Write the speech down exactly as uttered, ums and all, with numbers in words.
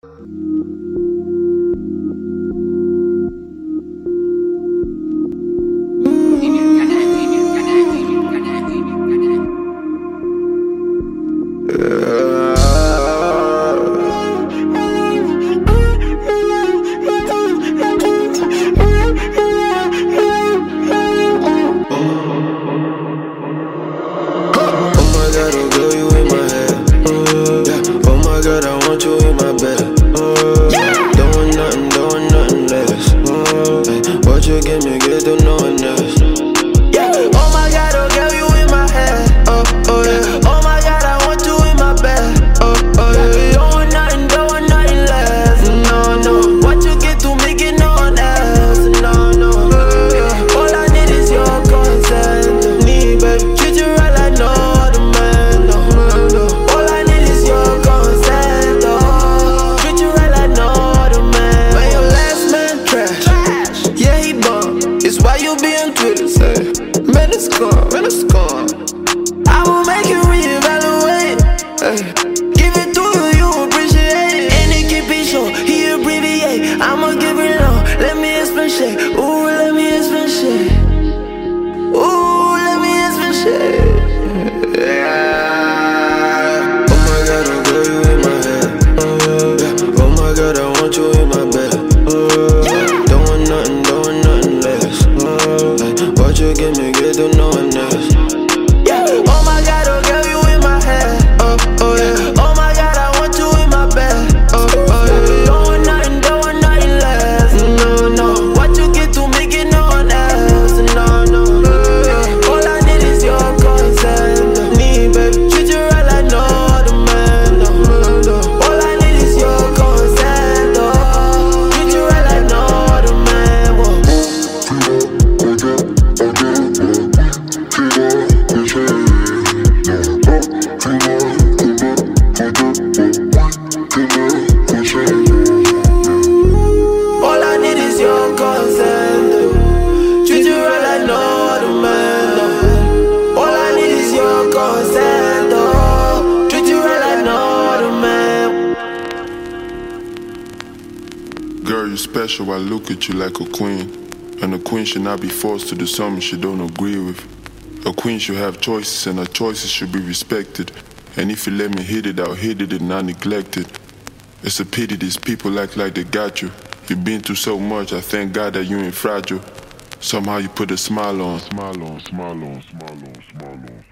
Girl, you're special, I look at you like a queen. And a queen should not be forced to do something she don't agree with. A queen should have choices and her choices should be respected. And if you let me hit it, I'll hit it and not neglect it. It's a pity these people act like they got you. You've been through so much, I thank God that you ain't fragile. Somehow you put a smile on. Smile on, smile on, smile on, smile on.